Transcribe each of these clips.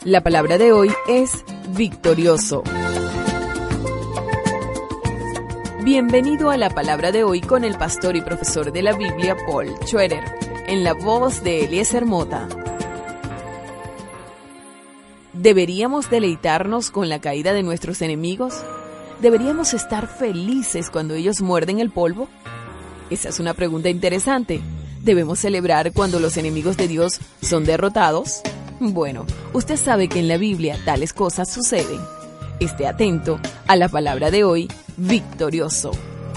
La palabra de hoy es victorioso. Bienvenido a la palabra de hoy con el pastor y profesor de la Biblia, Paul Schroeder, en la voz de Eliezer Mota. ¿Deberíamos deleitarnos con la caída de nuestros enemigos? ¿Deberíamos estar felices cuando ellos muerden el polvo? Esa es una pregunta interesante. ¿Debemos celebrar cuando los enemigos de Dios son derrotados? Bueno, usted sabe que en la Biblia tales cosas suceden. Esté atento a la palabra de hoy, victorioso.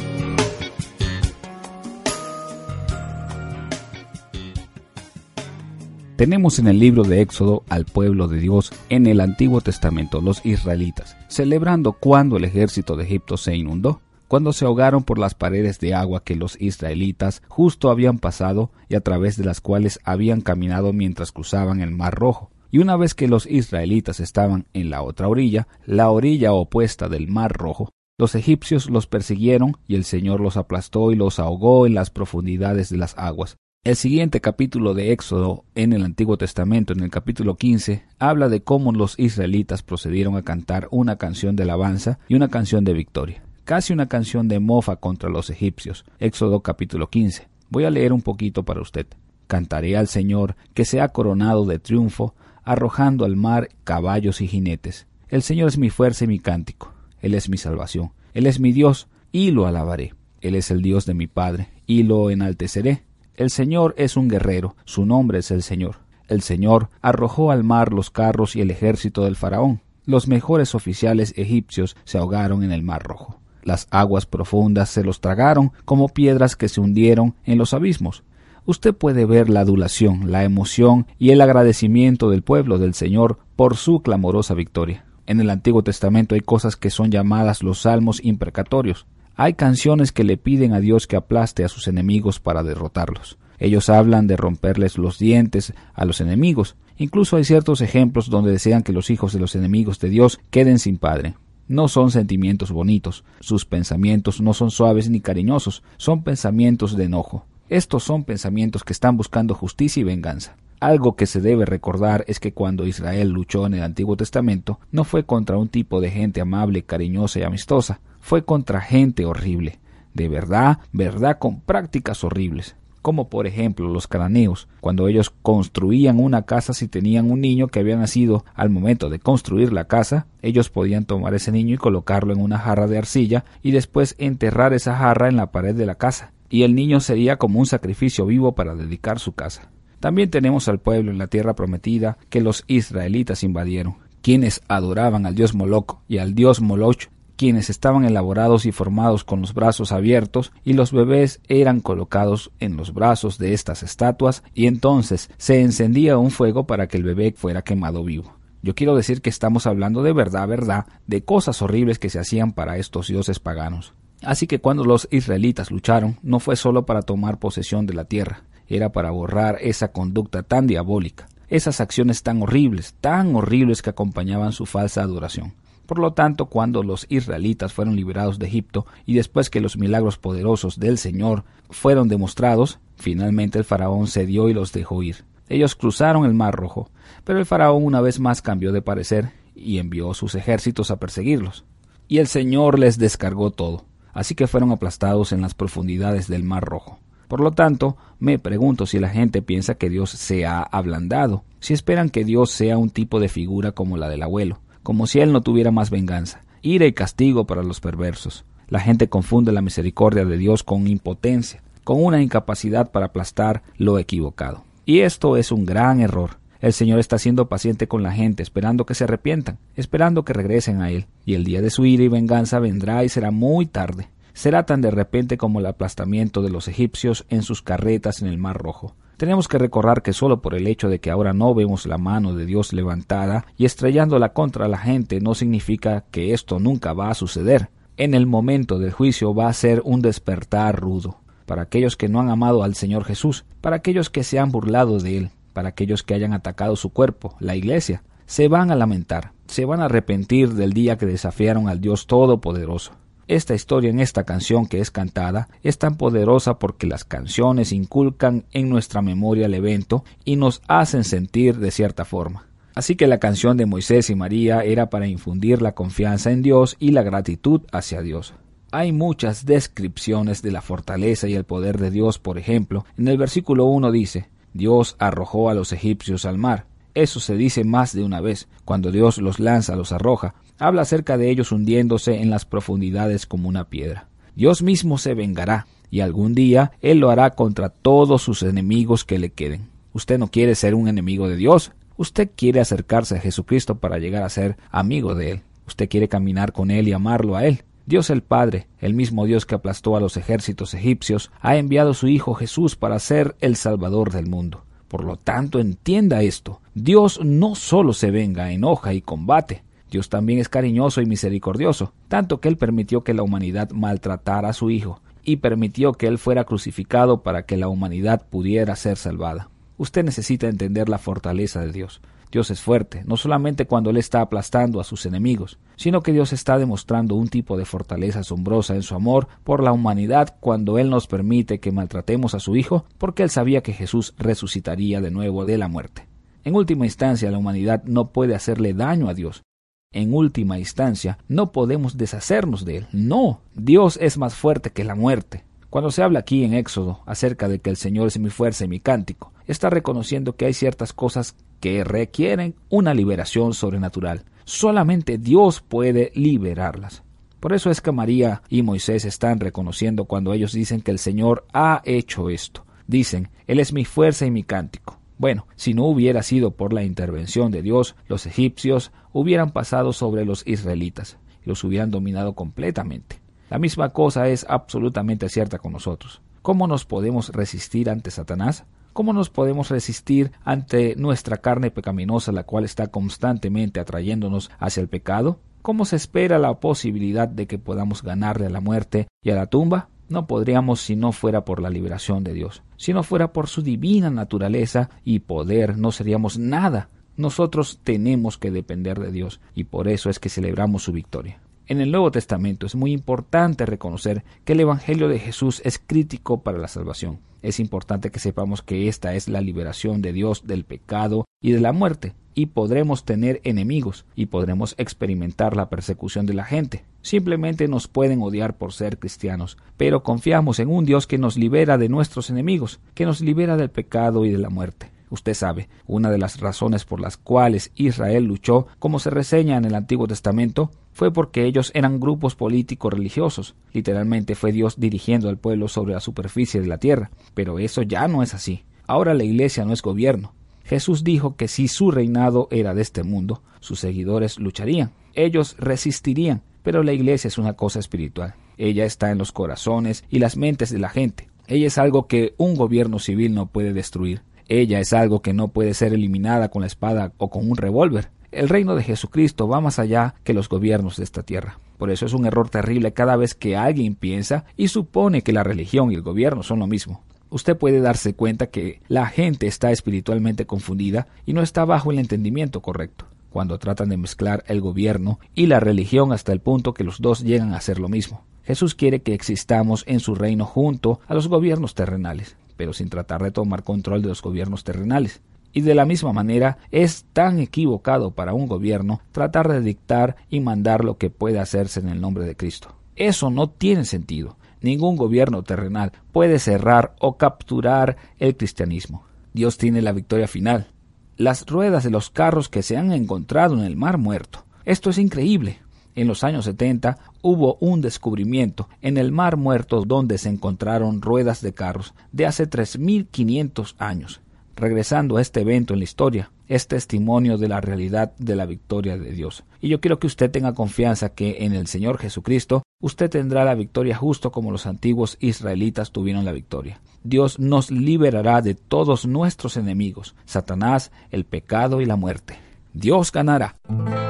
Tenemos en el libro de Éxodo al pueblo de Dios en el Antiguo Testamento, los israelitas, celebrando cuando el ejército de Egipto se inundó, cuando se ahogaron por las paredes de agua que los israelitas justo habían pasado y a través de las cuales habían caminado mientras cruzaban el Mar Rojo. Y una vez que los israelitas estaban en la otra orilla, la orilla opuesta del Mar Rojo, los egipcios los persiguieron y el Señor los aplastó y los ahogó en las profundidades de las aguas. El siguiente capítulo de Éxodo en el Antiguo Testamento, en el capítulo 15, habla de cómo los israelitas procedieron a cantar una canción de alabanza y una canción de victoria. Casi una canción de mofa contra los egipcios. Éxodo capítulo 15. Voy a leer un poquito para usted. Cantaré al Señor, que se ha coronado de triunfo, arrojando al mar caballos y jinetes. El Señor es mi fuerza y mi cántico. Él es mi salvación. Él es mi Dios, y lo alabaré. Él es el Dios de mi Padre, y lo enalteceré. El Señor es un guerrero, su nombre es el Señor. El Señor arrojó al mar los carros y el ejército del faraón. Los mejores oficiales egipcios se ahogaron en el Mar Rojo. Las aguas profundas se los tragaron como piedras que se hundieron en los abismos. Usted puede ver la adulación, la emoción y el agradecimiento del pueblo del Señor por su clamorosa victoria. En el Antiguo Testamento hay cosas que son llamadas los salmos imprecatorios. Hay canciones que le piden a Dios que aplaste a sus enemigos para derrotarlos. Ellos hablan de romperles los dientes a los enemigos. Incluso hay ciertos ejemplos donde desean que los hijos de los enemigos de Dios queden sin padre. No son sentimientos bonitos. Sus pensamientos no son suaves ni cariñosos. Son pensamientos de enojo. Estos son pensamientos que están buscando justicia y venganza. Algo que se debe recordar es que cuando Israel luchó en el Antiguo Testamento, no fue contra un tipo de gente amable, cariñosa y amistosa. Fue contra gente horrible. De verdad, con prácticas horribles. Como por ejemplo los cananeos, cuando ellos construían una casa, si tenían un niño que había nacido al momento de construir la casa, ellos podían tomar ese niño y colocarlo en una jarra de arcilla y después enterrar esa jarra en la pared de la casa, y el niño sería como un sacrificio vivo para dedicar su casa. También tenemos al pueblo en la tierra prometida que los israelitas invadieron, quienes adoraban al dios Moloch y al dios Moloch, quienes estaban elaborados y formados con los brazos abiertos, y los bebés eran colocados en los brazos de estas estatuas, y entonces se encendía un fuego para que el bebé fuera quemado vivo. Yo quiero decir que estamos hablando de verdad, de cosas horribles que se hacían para estos dioses paganos. Así que cuando los israelitas lucharon, no fue solo para tomar posesión de la tierra, era para borrar esa conducta tan diabólica, esas acciones tan horribles que acompañaban su falsa adoración. Por lo tanto, cuando los israelitas fueron liberados de Egipto y después que los milagros poderosos del Señor fueron demostrados, finalmente el faraón cedió y los dejó ir. Ellos cruzaron el Mar Rojo, pero el faraón una vez más cambió de parecer y envió sus ejércitos a perseguirlos. Y el Señor les descargó todo, así que fueron aplastados en las profundidades del Mar Rojo. Por lo tanto, me pregunto si la gente piensa que Dios se ha ablandado, si esperan que Dios sea un tipo de figura como la del abuelo, como si Él no tuviera más venganza, ira y castigo para los perversos. La gente confunde la misericordia de Dios con impotencia, con una incapacidad para aplastar lo equivocado. Y esto es un gran error. El Señor está siendo paciente con la gente, esperando que se arrepientan, esperando que regresen a Él. Y el día de su ira y venganza vendrá y será muy tarde. Será tan de repente como el aplastamiento de los egipcios en sus carretas en el Mar Rojo. Tenemos que recordar que solo por el hecho de que ahora no vemos la mano de Dios levantada y estrellándola contra la gente no significa que esto nunca va a suceder. En el momento del juicio va a ser un despertar rudo para aquellos que no han amado al Señor Jesús, para aquellos que se han burlado de Él, para aquellos que hayan atacado su cuerpo, la iglesia. Se van a lamentar, se van a arrepentir del día que desafiaron al Dios Todopoderoso. Esta historia en esta canción que es cantada es tan poderosa porque las canciones inculcan en nuestra memoria el evento y nos hacen sentir de cierta forma. Así que la canción de Moisés y María era para infundir la confianza en Dios y la gratitud hacia Dios. Hay muchas descripciones de la fortaleza y el poder de Dios. Por ejemplo, en el versículo 1 dice: Dios arrojó a los egipcios al mar. Eso se dice más de una vez. Cuando Dios los lanza, los arroja, habla acerca de ellos hundiéndose en las profundidades como una piedra. Dios mismo se vengará, y algún día Él lo hará contra todos sus enemigos que le queden. Usted no quiere ser un enemigo de Dios. Usted quiere acercarse a Jesucristo para llegar a ser amigo de Él. Usted quiere caminar con Él y amarlo a Él. Dios el Padre, el mismo Dios que aplastó a los ejércitos egipcios, ha enviado a su Hijo Jesús para ser el Salvador del mundo. Por lo tanto, entienda esto. Dios no solo se venga, enoja y combate. Dios también es cariñoso y misericordioso, tanto que Él permitió que la humanidad maltratara a su Hijo y permitió que Él fuera crucificado para que la humanidad pudiera ser salvada. Usted necesita entender la fortaleza de Dios. Dios es fuerte, no solamente cuando Él está aplastando a sus enemigos, sino que Dios está demostrando un tipo de fortaleza asombrosa en su amor por la humanidad cuando Él nos permite que maltratemos a su Hijo, porque Él sabía que Jesús resucitaría de nuevo de la muerte. En última instancia, la humanidad no puede hacerle daño a Dios. En última instancia, no podemos deshacernos de Él. No, Dios es más fuerte que la muerte. Cuando se habla aquí en Éxodo acerca de que el Señor es mi fuerza y mi cántico, está reconociendo que hay ciertas cosas que requieren una liberación sobrenatural. Solamente Dios puede liberarlas. Por eso es que María y Moisés están reconociendo cuando ellos dicen que el Señor ha hecho esto. Dicen, Él es mi fuerza y mi cántico. Bueno, si no hubiera sido por la intervención de Dios, los egipcios hubieran pasado sobre los israelitas y los hubieran dominado completamente. La misma cosa es absolutamente cierta con nosotros. ¿Cómo nos podemos resistir ante Satanás? ¿Cómo nos podemos resistir ante nuestra carne pecaminosa, la cual está constantemente atrayéndonos hacia el pecado? ¿Cómo se espera la posibilidad de que podamos ganarle a la muerte y a la tumba? No podríamos si no fuera por la liberación de Dios. Si no fuera por su divina naturaleza y poder, no seríamos nada. Nosotros tenemos que depender de Dios y por eso es que celebramos su victoria. En el Nuevo Testamento es muy importante reconocer que el Evangelio de Jesús es crítico para la salvación. Es importante que sepamos que esta es la liberación de Dios del pecado y de la muerte, y podremos tener enemigos, y podremos experimentar la persecución de la gente. Simplemente nos pueden odiar por ser cristianos, pero confiamos en un Dios que nos libera de nuestros enemigos, que nos libera del pecado y de la muerte. Usted sabe, una de las razones por las cuales Israel luchó, como se reseña en el Antiguo Testamento, fue porque ellos eran grupos políticos religiosos. Literalmente fue Dios dirigiendo al pueblo sobre la superficie de la tierra. Pero eso ya no es así. Ahora la iglesia no es gobierno. Jesús dijo que si su reinado era de este mundo, sus seguidores lucharían. Ellos resistirían, pero la iglesia es una cosa espiritual. Ella está en los corazones y las mentes de la gente. Ella es algo que un gobierno civil no puede destruir. Ella es algo que no puede ser eliminada con la espada o con un revólver. El reino de Jesucristo va más allá que los gobiernos de esta tierra. Por eso es un error terrible cada vez que alguien piensa y supone que la religión y el gobierno son lo mismo. Usted puede darse cuenta que la gente está espiritualmente confundida y no está bajo el entendimiento correcto cuando tratan de mezclar el gobierno y la religión hasta el punto que los dos llegan a ser lo mismo. Jesús quiere que existamos en su reino junto a los gobiernos terrenales, pero sin tratar de tomar control de los gobiernos terrenales. Y de la misma manera, es tan equivocado para un gobierno tratar de dictar y mandar lo que puede hacerse en el nombre de Cristo. Eso no tiene sentido. Ningún gobierno terrenal puede cerrar o capturar el cristianismo. Dios tiene la victoria final. Las ruedas de los carros que se han encontrado en el Mar Muerto. Esto es increíble. En los años 70 hubo un descubrimiento en el Mar Muerto donde se encontraron ruedas de carros de hace 3.500 años. Regresando a este evento en la historia, es testimonio de la realidad de la victoria de Dios. Y yo quiero que usted tenga confianza que en el Señor Jesucristo usted tendrá la victoria justo como los antiguos israelitas tuvieron la victoria. Dios nos liberará de todos nuestros enemigos, Satanás, el pecado y la muerte. Dios ganará.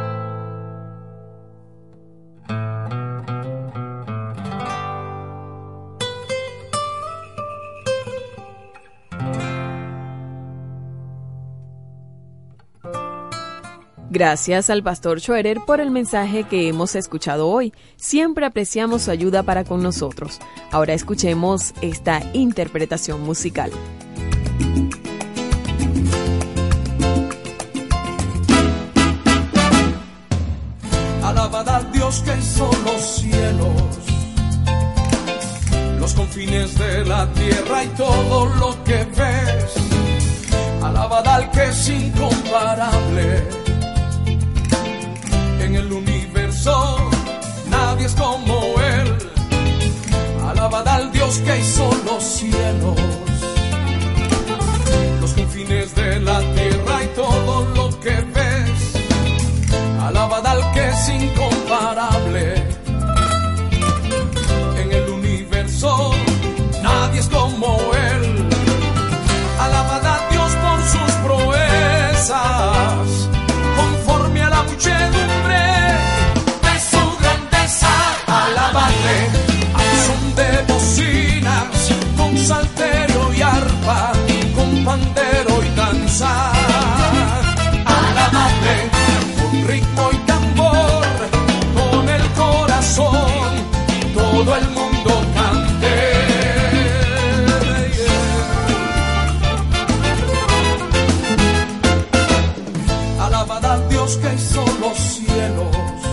Gracias al Pastor Schroeder por el mensaje que hemos escuchado hoy. Siempre apreciamos su ayuda para con nosotros. Ahora escuchemos esta interpretación musical. Dios que hizo los cielos, los confines de la tierra y todo lo que ves. Alabad al que es incomparable. En el universo nadie es como Él. Alabad al Dios que hizo los cielos, los confines de la tierra y todo lo que ves. Alabad al que es incomparable. En el universo nadie es como Él. Alabad a Dios por sus proezas, conforme a la muchedumbre de su grandeza. Alabadle al son de bocinas, con salterio y arpa, con pandero y danza. Alabadle con ritmo y tambor, con el corazón, todo el mundo cante. Alabad a Dios que hizo los cielos,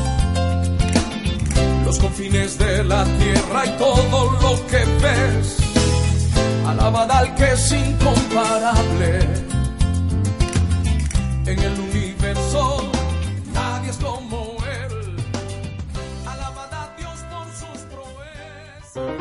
los confines de la tierra y todo lo que ves. Alabad al que es incomparable. En el universo nadie es como Él. Alabad a Dios por sus proezas.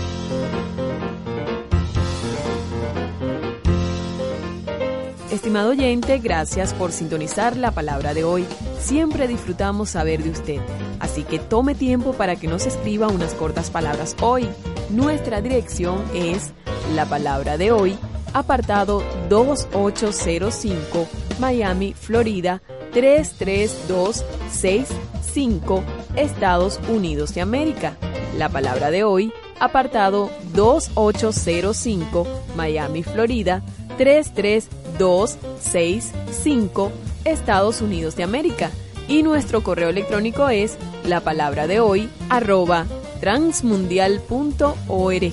Estimado oyente, gracias por sintonizar la palabra de hoy. Siempre disfrutamos saber de usted, así que tome tiempo para que nos escriba unas cortas palabras hoy. Nuestra dirección es La Palabra de Hoy, apartado 2805, Miami, Florida 33265, Estados Unidos de América. La Palabra de Hoy, apartado 2805, Miami, Florida 33265, Estados Unidos de América. Y nuestro correo electrónico es lapalabradehoy@transmundial.org.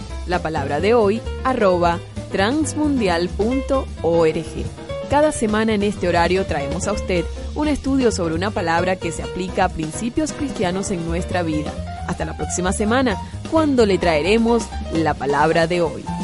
lapalabradehoy@transmundial.org. Cada semana en este horario traemos a usted un estudio sobre una palabra que se aplica a principios cristianos en nuestra vida. Hasta la próxima semana, cuando le traeremos la palabra de hoy.